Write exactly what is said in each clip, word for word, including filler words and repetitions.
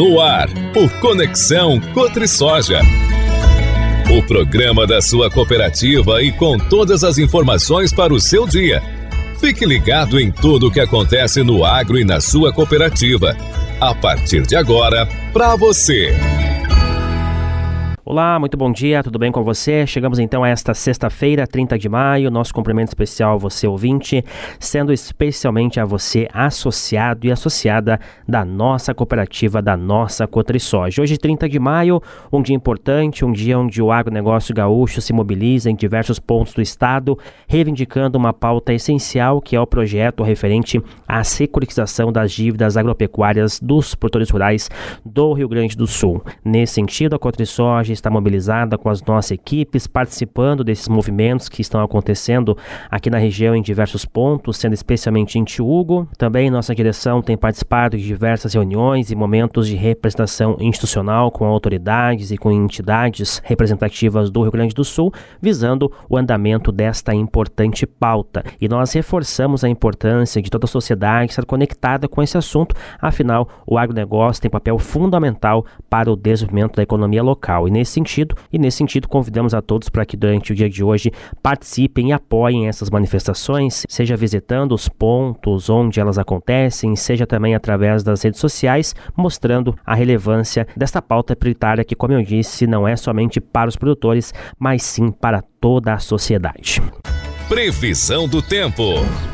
No ar, o Conexão CotriSoja. O programa da sua cooperativa e com todas as informações para o seu dia. Fique ligado em tudo o que acontece no agro e na sua cooperativa. A partir de agora, para você. Olá, muito bom dia, tudo bem com você? Chegamos então a esta sexta-feira, trinta de maio, nosso cumprimento especial a você ouvinte, sendo especialmente a você associado e associada da nossa cooperativa, da nossa CotriSoja. Hoje, trinta de maio, um dia importante, um dia onde o agronegócio gaúcho se mobiliza em diversos pontos do estado, reivindicando uma pauta essencial que é o projeto referente à securitização das dívidas agropecuárias dos produtores rurais do Rio Grande do Sul. Nesse sentido, a CotriSoja está mobilizada com as nossas equipes, participando desses movimentos que estão acontecendo aqui na região em diversos pontos, sendo especialmente em Tiúgo. Também nossa direção tem participado de diversas reuniões e momentos de representação institucional com autoridades e com entidades representativas do Rio Grande do Sul, visando o andamento desta importante pauta. E nós reforçamos a importância de toda a sociedade estar conectada com esse assunto, afinal, o agronegócio tem papel fundamental para o desenvolvimento da economia local. E nesse sentido, e nesse sentido convidamos a todos para que durante o dia de hoje participem e apoiem essas manifestações, seja visitando os pontos onde elas acontecem, seja também através das redes sociais, mostrando a relevância desta pauta prioritária que, como eu disse, não é somente para os produtores, mas sim para toda a sociedade. Previsão do tempo.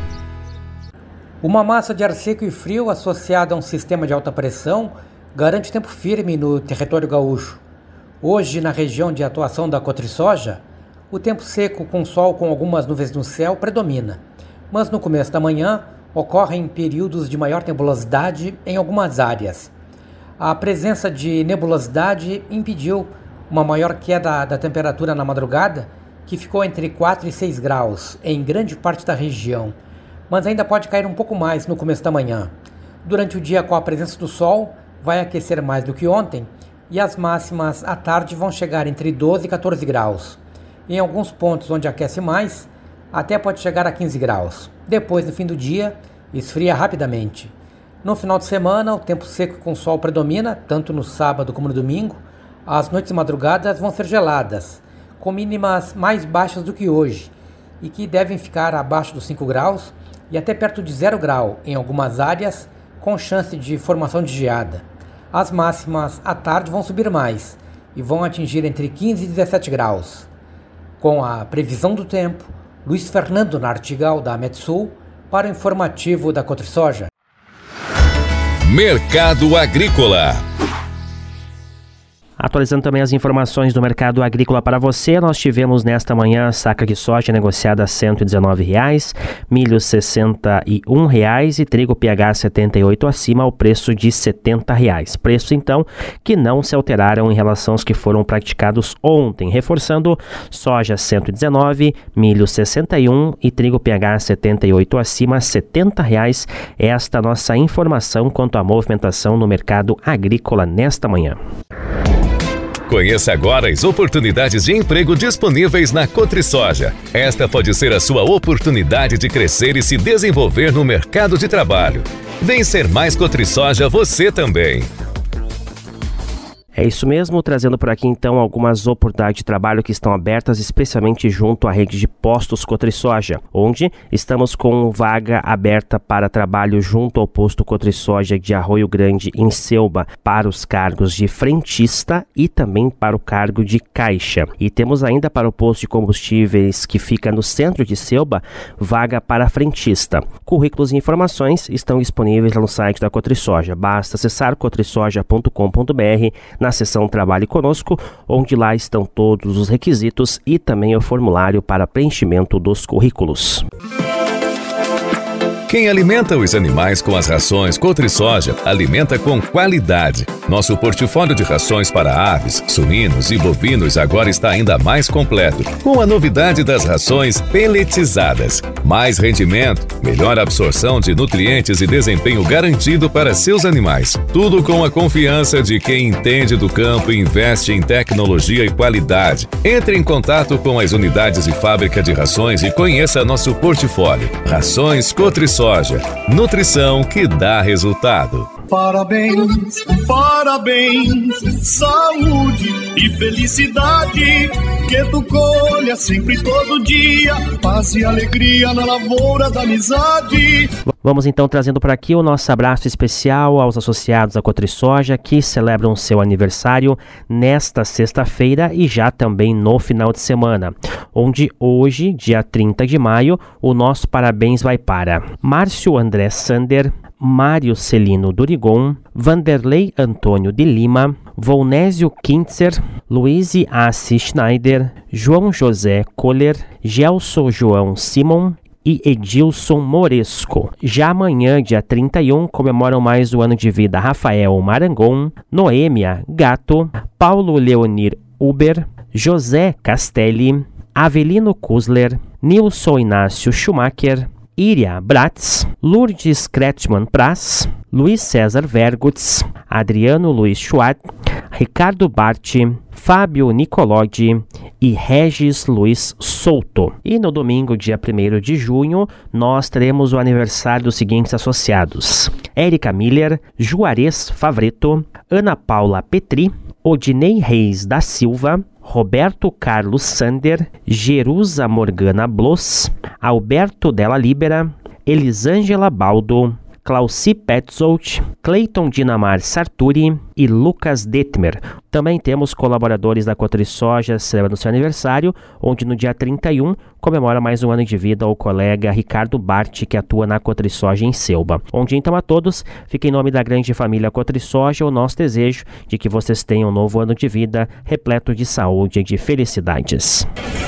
Uma massa de ar seco e frio associada a um sistema de alta pressão garante tempo firme no território gaúcho. Hoje, na região de atuação da CotriSoja, o tempo seco com sol com algumas nuvens no céu predomina, mas no começo da manhã ocorrem períodos de maior nebulosidade em algumas áreas. A presença de nebulosidade impediu uma maior queda da temperatura na madrugada, que ficou entre quatro e seis graus em grande parte da região, mas ainda pode cair um pouco mais no começo da manhã. Durante o dia, com a presença do sol, vai aquecer mais do que ontem, e as máximas à tarde vão chegar entre doze e quatorze graus. Em alguns pontos onde aquece mais, até pode chegar a quinze graus. Depois, no fim do dia, esfria rapidamente. No final de semana, o tempo seco com sol predomina, tanto no sábado como no domingo. As noites e madrugadas vão ser geladas, com mínimas mais baixas do que hoje, e que devem ficar abaixo dos cinco graus e até perto de zero grau em algumas áreas, com chance de formação de geada. As máximas à tarde vão subir mais e vão atingir entre quinze e dezessete graus. Com a previsão do tempo, Luiz Fernando Nartigal, da Metsul, para o informativo da CotriSoja. Mercado Agrícola. Atualizando também as informações do mercado agrícola para você, nós tivemos nesta manhã saca de soja negociada a cento e dezenove reais, milho sessenta e um reais e trigo P H setenta e oito acima ao preço de setenta reais. Preços então que não se alteraram em relação aos que foram praticados ontem, reforçando soja cento e dezenove, milho sessenta e um e trigo P H setenta e oito acima setenta reais. Esta nossa informação quanto à movimentação no mercado agrícola nesta manhã. Conheça agora as oportunidades de emprego disponíveis na CotriSoja. Esta pode ser a sua oportunidade de crescer e se desenvolver no mercado de trabalho. Vem ser mais CotriSoja você também. É isso mesmo, trazendo por aqui então algumas oportunidades de trabalho que estão abertas, especialmente junto à rede de postos CotriSoja, onde estamos com vaga aberta para trabalho junto ao posto CotriSoja de Arroio Grande, em Selba, para os cargos de frentista e também para o cargo de caixa. E temos ainda para o posto de combustíveis que fica no centro de Selba, vaga para frentista. Currículos e informações estão disponíveis no site da CotriSoja. Basta acessar cotrisoja ponto com ponto b r na seção Trabalhe Conosco, onde lá estão todos os requisitos e também o formulário para preenchimento dos currículos. Quem alimenta os animais com as rações CotriSoja, alimenta com qualidade. Nosso portfólio de rações para aves, suínos e bovinos agora está ainda mais completo, com a novidade das rações peletizadas. Mais rendimento, melhor absorção de nutrientes e desempenho garantido para seus animais. Tudo com a confiança de quem entende do campo e investe em tecnologia e qualidade. Entre em contato com as unidades de fábrica de rações e conheça nosso portfólio. Rações CotriSoja. Nutrição que dá resultado. Parabéns, parabéns, saúde e felicidade, que tu colha sempre todo dia, paz e alegria na lavoura da amizade. Vamos então trazendo para aqui o nosso abraço especial aos associados à Cotrisoja que celebram seu aniversário nesta sexta-feira e já também no final de semana, onde hoje, dia trinta de maio, o nosso parabéns vai para Márcio André Sander, Mário Celino Durigon, Vanderlei Antônio de Lima, Volnésio Kintzer, Luiz Assi Schneider, João José Kohler, Gelson João Simon e Edilson Moresco. Já amanhã, dia trinta e um, comemoram mais o ano de vida Rafael Marangon, Noêmia Gato, Paulo Leonir Uber, José Castelli, Avelino Kusler, Nilson Inácio Schumacher, Iria Bratz, Lourdes Kretschmann Praz, Luiz César Vergutz, Adriano Luiz Schwartz, Ricardo Barti, Fábio Nicolodi e Regis Luiz Souto. E no domingo, dia primeiro de junho, nós teremos o aniversário dos seguintes associados: Érica Miller, Juarez Favreto, Ana Paula Petri, Odinei Reis da Silva, Roberto Carlos Sander, Jerusa Morgana Bloss, Alberto Della Libera, Elisângela Baldo, Clauci Petzold, Cleiton Dinamar Sarturi e Lucas Detmer. Também temos colaboradores da Cotrisoja celebrando seu aniversário, onde no dia trinta e um comemora mais um ano de vida o colega Ricardo Bart, que atua na Cotrisoja em Selba. Onde então a todos, fica em nome da grande família Cotrisoja o nosso desejo de que vocês tenham um novo ano de vida repleto de saúde e de felicidades.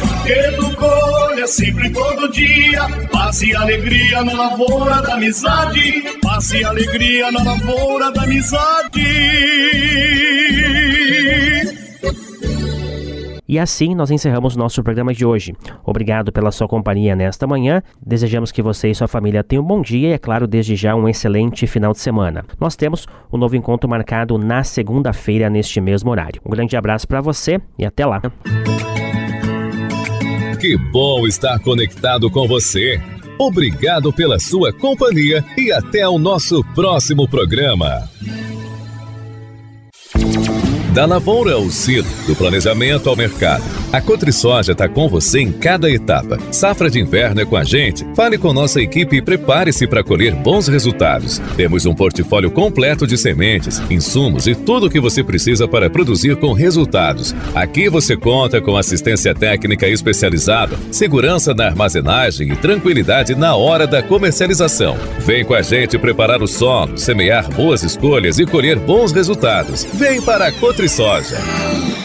Sempre todo dia, paz e alegria na lavoura da amizade, paz e alegria na lavoura da amizade. E assim nós encerramos nosso programa de hoje. Obrigado pela sua companhia nesta manhã. Desejamos que você e sua família tenham um bom dia e, é claro, desde já um excelente final de semana. Nós temos um novo encontro marcado na segunda-feira neste mesmo horário. Um grande abraço para você e até lá. Que bom estar conectado com você. Obrigado pela sua companhia e até o nosso próximo programa. Da lavoura ao silo, do planejamento ao mercado, a Cotrisoja está com você em cada etapa. Safra de inverno é com a gente? Fale com nossa equipe e prepare-se para colher bons resultados. Temos um portfólio completo de sementes, insumos e tudo o que você precisa para produzir com resultados. Aqui você conta com assistência técnica especializada, segurança na armazenagem e tranquilidade na hora da comercialização. Vem com a gente preparar o solo, semear boas escolhas e colher bons resultados. Vem para a Cotrisoja.